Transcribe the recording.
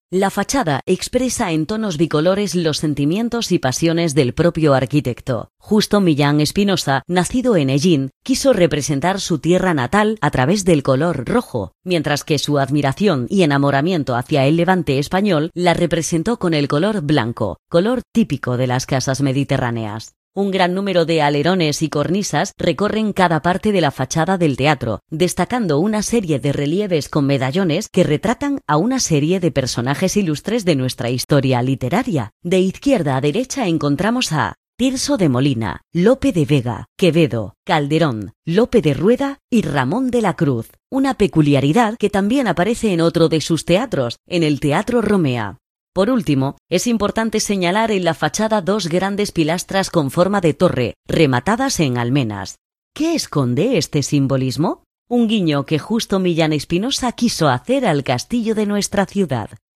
La fachada expresa en tonos bicolores los sentimientos y pasiones del propio arquitecto. Justo Millán Espinosa, nacido en Hellín, quiso representar su tierra natal a través del color rojo, mientras que su admiración y enamoramiento hacia el levante español la representó con el color blanco, color típico de las casas mediterráneas. Un gran número de alerones y cornisas recorren cada parte de la fachada del teatro, destacando una serie de relieves con medallones que retratan a una serie de personajes ilustres de nuestra historia literaria. De izquierda a derecha encontramos a Tirso de Molina, Lope de Vega, Quevedo, Calderón, Lope de Rueda y Ramón de la Cruz, una peculiaridad que también aparece en otro de sus teatros, en el Teatro Romea. Por último, es importante señalar en la fachada dos grandes pilastras con forma de torre, rematadas en almenas. ¿Qué esconde este simbolismo? Un guiño que justo Millán Espinosa quiso hacer al castillo de nuestra ciudad.